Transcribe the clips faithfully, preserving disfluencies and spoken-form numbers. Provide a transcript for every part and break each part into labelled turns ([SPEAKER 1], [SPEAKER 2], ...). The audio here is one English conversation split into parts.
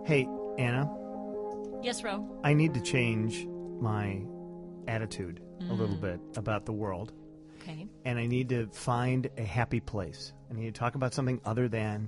[SPEAKER 1] Hey, Anna.
[SPEAKER 2] Yes, Ro.
[SPEAKER 1] I need to change my attitude
[SPEAKER 2] mm.
[SPEAKER 1] a little bit about the world.
[SPEAKER 2] Okay.
[SPEAKER 1] And I need to find a happy place. I need to talk about something other than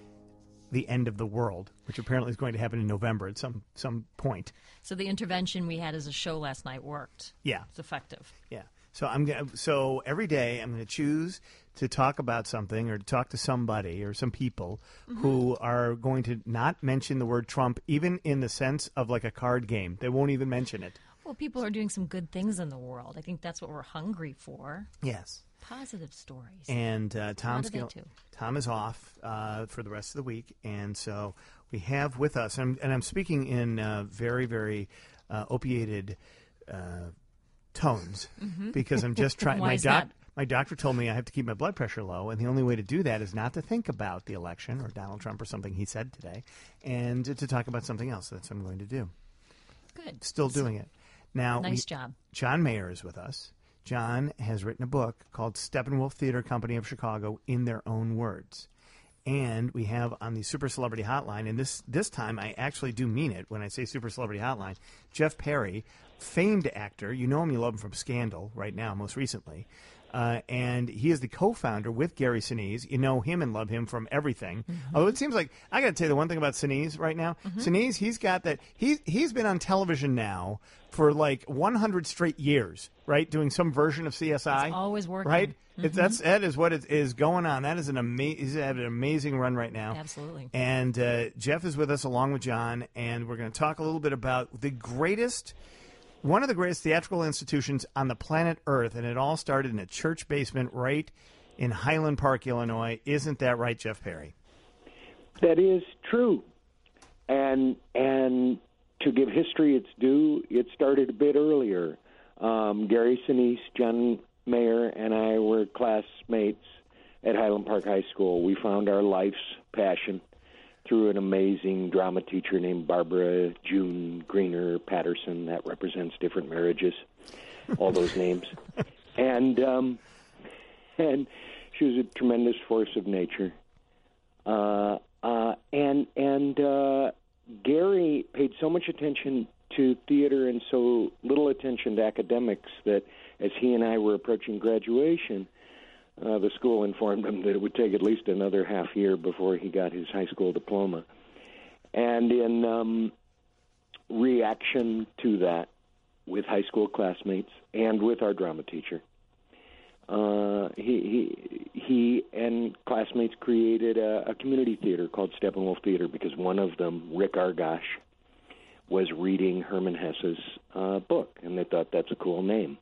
[SPEAKER 1] the end of the world, which apparently is going to happen in November at some some point.
[SPEAKER 2] So the intervention we had as a show last night worked.
[SPEAKER 1] Yeah.
[SPEAKER 2] It's effective.
[SPEAKER 1] Yeah. So I'm gonna, so every day I'm going to choose to talk about something or to talk to somebody or some people mm-hmm. who are going to not mention the word Trump, even in the sense of like a card game. They won't even mention it.
[SPEAKER 2] Well, people are doing some good things in the world. I think that's what we're hungry for.
[SPEAKER 1] Yes.
[SPEAKER 2] Positive stories.
[SPEAKER 1] And uh, Tom's
[SPEAKER 2] gonna,
[SPEAKER 1] Tom is off uh, for the rest of the week, and so we have with us, and I'm, and I'm speaking in uh, very, very uh, opiated uh, tones
[SPEAKER 2] mm-hmm.
[SPEAKER 1] because I'm just trying.
[SPEAKER 2] Why
[SPEAKER 1] my
[SPEAKER 2] is
[SPEAKER 1] doc,
[SPEAKER 2] that?
[SPEAKER 1] My doctor told me I have to keep my blood pressure low, and the only way to do that is not to think about the election or Donald Trump or something he said today, and to talk about something else. That's what I'm going to do.
[SPEAKER 2] Good.
[SPEAKER 1] Still doing it. Now,
[SPEAKER 2] nice
[SPEAKER 1] we,
[SPEAKER 2] job.
[SPEAKER 1] John Mayer is with us. John has written a book called Steppenwolf Theater Company of Chicago in Their Own Words. And we have on the Super Celebrity Hotline, and this this time I actually do mean it when I say Super Celebrity Hotline, Jeff Perry, famed actor. You know him, you love him from Scandal right now, most recently. Uh, and he is the co-founder with Gary Sinise. You know him and love him from everything. Mm-hmm. Although it seems like, I got to tell you the one thing about Sinise right now. Mm-hmm. Sinise, he's got that, he, he's been on television now for like one hundred straight years, right? Doing some version of C S I.
[SPEAKER 2] It's always working.
[SPEAKER 1] Right?
[SPEAKER 2] Mm-hmm.
[SPEAKER 1] It's, that's, that is what it is going on. That is an amazing, he's had an amazing run right now.
[SPEAKER 2] Absolutely.
[SPEAKER 1] And uh, Jeff is with us along with John, and we're going to talk a little bit about the greatest... One of the greatest theatrical institutions on the planet Earth, and it all started in a church basement right in Highland Park, Illinois. Isn't that right, Jeff Perry?
[SPEAKER 3] That is true. And and to give history its due, it started a bit earlier. Um, Gary Sinise, John Mayer, and I were classmates at Highland Park High School. We found our life's passion through an amazing drama teacher named Barbara June Greener Patterson. That represents different marriages, all those names. And um, and she was a tremendous force of nature. Uh, uh, and and uh, Gary paid so much attention to theater and so little attention to academics that as he and I were approaching graduation, Uh, the school informed him that it would take at least another half year before he got his high school diploma. And in um, reaction to that, with high school classmates and with our drama teacher, uh, he, he he and classmates created a, a community theater called Steppenwolf Theater because one of them, Rick Argash, was reading Herman Hesse's uh, book, and they thought that's a cool name.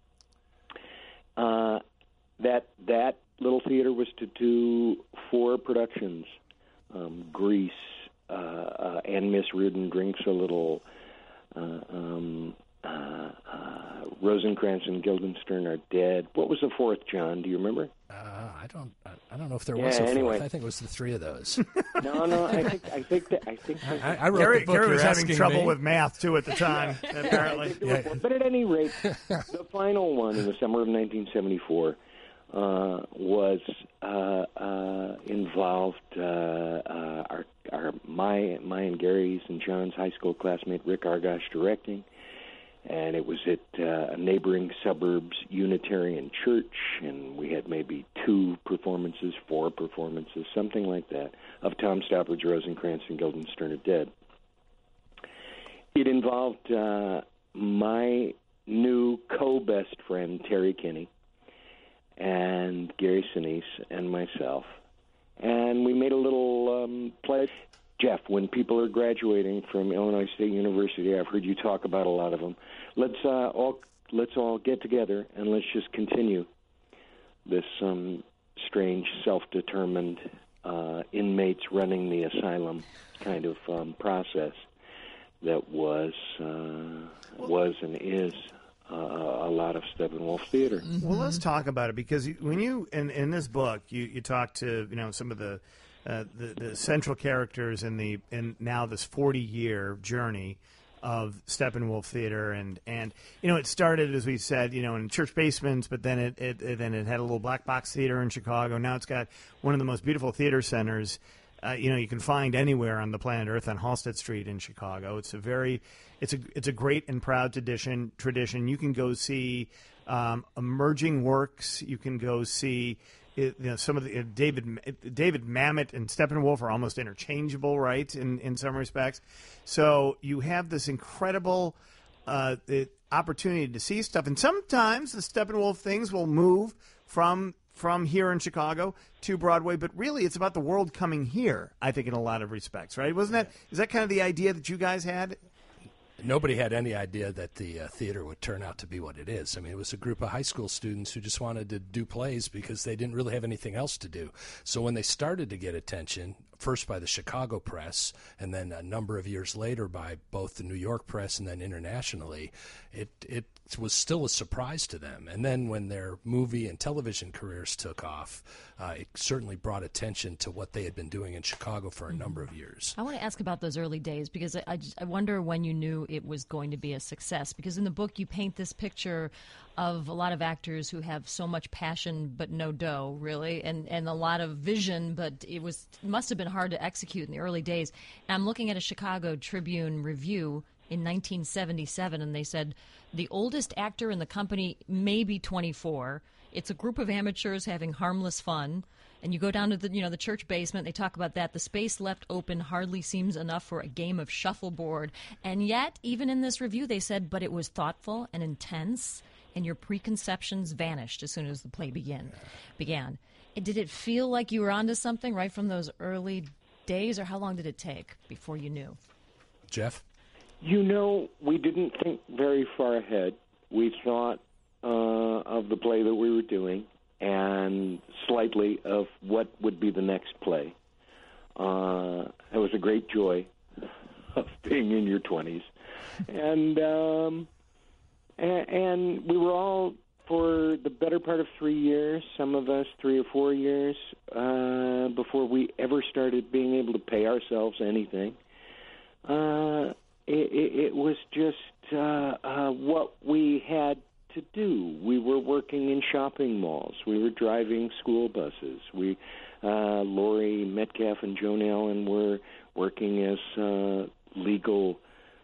[SPEAKER 3] Uh, That that little theater was to do four productions: um, Grease, uh, uh, and Miss Reardon Drinks a Little, uh, um, uh, uh, Rosencrantz and Guildenstern Are Dead. What was the fourth, John? Do you remember?
[SPEAKER 4] Uh, I don't. I, I don't know if there
[SPEAKER 3] yeah,
[SPEAKER 4] was a
[SPEAKER 3] anyway.
[SPEAKER 4] fourth. I think it was the three of those.
[SPEAKER 3] no, no. I think I think that I think. That,
[SPEAKER 4] I, I wrote
[SPEAKER 1] Gary,
[SPEAKER 4] the book.
[SPEAKER 1] Gary was
[SPEAKER 4] You're
[SPEAKER 1] having
[SPEAKER 4] asking
[SPEAKER 1] trouble
[SPEAKER 4] me.
[SPEAKER 1] with math too at the time. Apparently,
[SPEAKER 3] yeah. But at any rate, the final one in the summer of nineteen seventy-four. Uh, was uh, uh, involved uh, uh, our, our my my and Gary's and John's high school classmate Rick Argash directing, and it was at uh, a neighboring suburbs Unitarian church, and we had maybe two performances, four performances, something like that, of Tom Stoppard's Rosencrantz and Guildenstern Are Dead. It involved uh, my new co-best friend Terry Kinney, and Gary Sinise and myself. And we made a little um, pledge. Jeff, when people are graduating from Illinois State University, I've heard you talk about a lot of them. Let's uh, all let's all get together and let's just continue this um, strange, self-determined uh, inmates running the asylum kind of um, process that was uh, was and is Uh, a lot of Steppenwolf theater.
[SPEAKER 1] Well, let's talk about it because when you in, in this book you, you talk to you know some of the, uh, the the central characters in the in now this forty year journey of Steppenwolf Theater and and you know it started as we said you know in church basements, but then it, it, it then it had a little black box theater in Chicago. Now it's got one of the most beautiful theater centers uh, you know, you can find anywhere on the planet Earth on Halsted Street in Chicago. It's a very, it's a it's a great and proud tradition. Tradition. You can go see um, emerging works. You can go see. It, you know, some of the uh, David David Mamet and Steppenwolf are almost interchangeable, right? In in some respects, so you have this incredible uh, the opportunity to see stuff, and sometimes the Steppenwolf things will move from from here in Chicago to Broadway, but really it's about the world coming here. I think in a lot of respects, right? Wasn't that is that kind of the idea that you guys had?
[SPEAKER 4] Nobody had any idea that the uh, theater would turn out to be what it is. I mean, it was a group of high school students who just wanted to do plays because they didn't really have anything else to do. So when they started to get attention, first by the Chicago press and then a number of years later by both the New York press and then internationally, it it was still a surprise to them. And then when their movie and television careers took off, uh, it certainly brought attention to what they had been doing in Chicago for a number of years.
[SPEAKER 2] I want to ask about those early days because I, I, just, I wonder when you knew it was going to be a success. Because in the book you paint this picture of a lot of actors who have so much passion but no dough, really, and, and a lot of vision, but it was it must have been hard to execute in the early days. And I'm looking at a Chicago Tribune review in nineteen seventy-seven, and they said, the oldest actor in the company may be twenty-four. It's a group of amateurs having harmless fun. And you go down to the, you know, the church basement, they talk about that. The space left open hardly seems enough for a game of shuffleboard. And yet, even in this review, they said, but it was thoughtful and intense, and your preconceptions vanished as soon as the play began. began. Did it feel like you were onto something right from those early days, or how long did it take before you knew?
[SPEAKER 4] Jeff?
[SPEAKER 3] You know, we didn't think very far ahead. We thought uh, of the play that we were doing and slightly of what would be the next play. Uh, it was a great joy of being in your twenties. And, um, and, and we were all, for the better part of three years, some of us three or four years, uh, before we ever started being able to pay ourselves anything. Uh, it, it, it was just uh, uh, what we had to do. We were working in shopping malls. We were driving school buses. We, uh, Laurie Metcalf and Joan Allen were working as uh, legal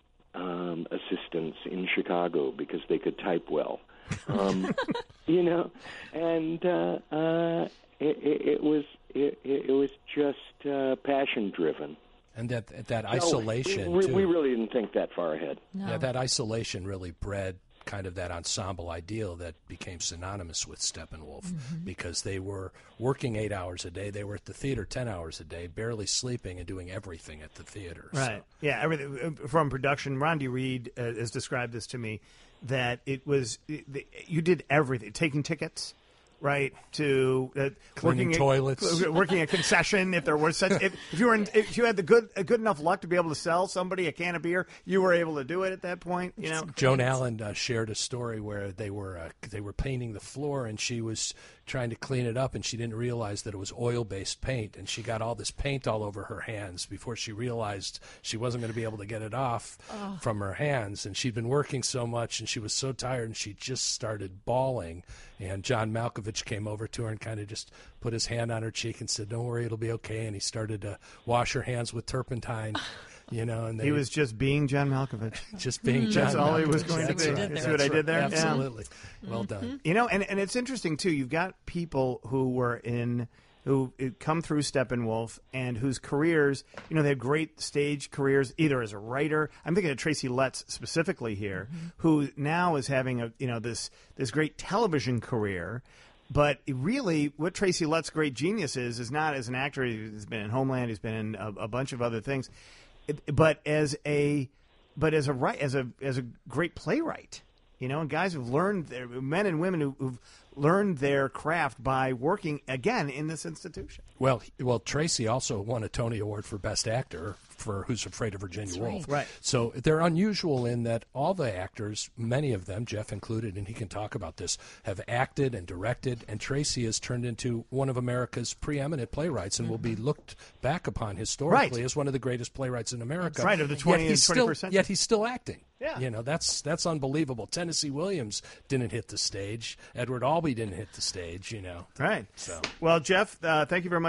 [SPEAKER 3] um, assistants in Chicago because they could type well. Um, you know, and uh, uh, it, it, it was it, it was just uh, passion driven.
[SPEAKER 4] And that that isolation,
[SPEAKER 3] no, we,
[SPEAKER 4] too.
[SPEAKER 3] we really didn't think that far ahead.
[SPEAKER 2] No.
[SPEAKER 4] Yeah, that isolation really bred kind of that ensemble ideal that became synonymous with Steppenwolf, mm-hmm. because they were working eight hours a day. They were at the theater ten hours a day, barely sleeping and doing everything at the theater.
[SPEAKER 1] Right. So. Yeah, everything from production. Rondi Reed uh, has described this to me, that it was it, you did everything, taking tickets, right, to uh,
[SPEAKER 4] cleaning
[SPEAKER 1] working
[SPEAKER 4] toilets,
[SPEAKER 1] a, working a concession. If there was such, if, if you were in, if you had the good uh, good enough luck to be able to sell somebody a can of beer, you were able to do it at that point. You know,
[SPEAKER 4] Joan Allen uh, shared a story where they were uh, they were painting the floor, and she was trying to clean it up, and she didn't realize that it was oil-based paint, and she got all this paint all over her hands before she realized she wasn't going to be able to get it off oh. from her hands. And she'd been working so much, and she was so tired, and she just started bawling. And John Malkovich came over to her and kind of just put his hand on her cheek and said, "Don't worry, it'll be okay." And he started to wash her hands with turpentine. You know, and they,
[SPEAKER 1] he was just being John Malkovich.
[SPEAKER 4] Just being mm. John.
[SPEAKER 1] That's all
[SPEAKER 4] Malkovich.
[SPEAKER 1] he was going
[SPEAKER 4] That's
[SPEAKER 1] to be.
[SPEAKER 4] right.
[SPEAKER 1] You see what I did there?
[SPEAKER 4] Absolutely.
[SPEAKER 1] Yeah.
[SPEAKER 4] Well done.
[SPEAKER 1] You know, and, and it's interesting too. You've got people who were in, who come through Steppenwolf and whose careers, you know, they have great stage careers, either as a writer. I'm thinking of Tracy Letts specifically here, mm-hmm. who now is having a, you know, this this great television career. But really, what Tracy Letts' great genius is, is not as an actor. He's been in Homeland. He's been in a, a bunch of other things. It, but as a, but as a as a as a great playwright, you know, and guys who've learned, their, men and women who, who've learned their craft by working again in this institution.
[SPEAKER 4] Well, well, Tracy also won a Tony Award for Best Actor for Who's Afraid of Virginia
[SPEAKER 2] That's
[SPEAKER 4] Woolf.
[SPEAKER 2] Right.
[SPEAKER 1] right.
[SPEAKER 4] So they're unusual in that all the actors, many of them, Jeff included, and he can talk about this, have acted and directed, and Tracy has turned into one of America's preeminent playwrights and mm-hmm. will be looked back upon historically
[SPEAKER 1] right.
[SPEAKER 4] as one of the greatest playwrights in America.
[SPEAKER 1] That's right, of the twentieth and twenty-first century.
[SPEAKER 4] Yet he's still acting.
[SPEAKER 1] Yeah.
[SPEAKER 4] You know, that's that's unbelievable. Tennessee Williams didn't hit the stage. Edward Albee didn't hit the stage, you know.
[SPEAKER 1] Right.
[SPEAKER 4] So.
[SPEAKER 1] Well, Jeff, uh, thank you very much.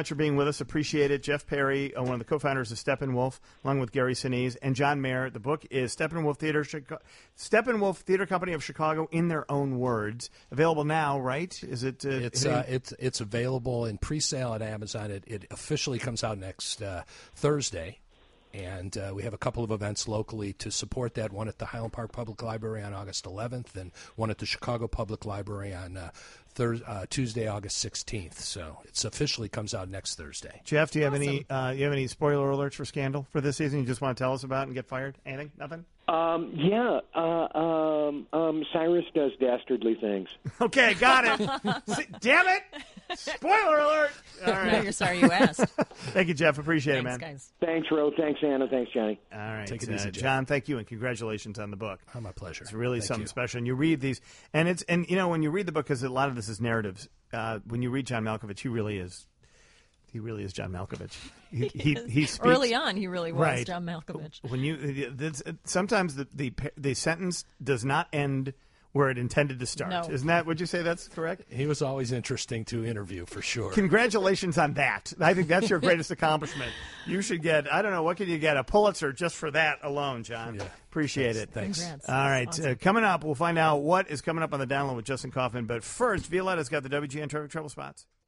[SPEAKER 1] much for being with us. Appreciate it. Jeff Perry, uh, one of the co-founders of Steppenwolf, along with Gary Sinise and John Mayer. The book is Steppenwolf Theater, Chica- Steppenwolf Theater Company of Chicago in Their Own Words. Available now, right? Is it? Uh,
[SPEAKER 4] it's uh, it's it's available in pre-sale at Amazon. It, it officially comes out next uh, Thursday. And uh, we have a couple of events locally to support that, one at the Highland Park Public Library on August eleventh and one at the Chicago Public Library on uh, Thurs- uh, Tuesday, August sixteenth. So it officially comes out next Thursday.
[SPEAKER 1] Jeff, do you have
[SPEAKER 2] Awesome.
[SPEAKER 1] any uh, you have any spoiler alerts for Scandal for this season you just want to tell us about and get fired? Anything? Nothing?
[SPEAKER 3] Um, yeah, uh, um, um, Cyrus does dastardly things.
[SPEAKER 1] Okay, got it. See, damn it! Spoiler alert! All
[SPEAKER 2] Now
[SPEAKER 1] right.
[SPEAKER 2] you're sorry you asked.
[SPEAKER 1] Thank you, Jeff. Appreciate
[SPEAKER 2] Thanks,
[SPEAKER 1] it, man.
[SPEAKER 2] guys.
[SPEAKER 3] Thanks, Ro. Thanks, Anna. Thanks, Johnny.
[SPEAKER 1] All right.
[SPEAKER 4] Take it
[SPEAKER 1] uh,
[SPEAKER 4] easy, Jeff.
[SPEAKER 1] John, thank you, and congratulations on the book.
[SPEAKER 4] Oh, my pleasure.
[SPEAKER 1] It's really
[SPEAKER 4] Thank
[SPEAKER 1] something
[SPEAKER 4] you.
[SPEAKER 1] special. And you read these, and it's and you know when you read the book, because a lot of this is narratives. Uh, when you read John Malkovich, he really is, he really is John Malkovich. He he, he speaks
[SPEAKER 2] Early on, he really was
[SPEAKER 1] Right.
[SPEAKER 2] John Malkovich.
[SPEAKER 1] When you this, sometimes the, the the sentence does not end where it intended to start.
[SPEAKER 2] No.
[SPEAKER 1] Isn't that? Would you say that's correct?
[SPEAKER 4] He was always interesting to interview, for sure.
[SPEAKER 1] Congratulations on that. I think that's your greatest accomplishment. You should get, I don't know, what can you get? A Pulitzer just for that alone, John.
[SPEAKER 4] Yeah.
[SPEAKER 1] Appreciate it.
[SPEAKER 4] Thanks.
[SPEAKER 2] Congrats.
[SPEAKER 1] All right.
[SPEAKER 2] Awesome.
[SPEAKER 1] Uh, coming up, we'll find out what is coming up on the download with Justin Kaufman. But first, Violetta's got the W G N Traffic Trouble Spots.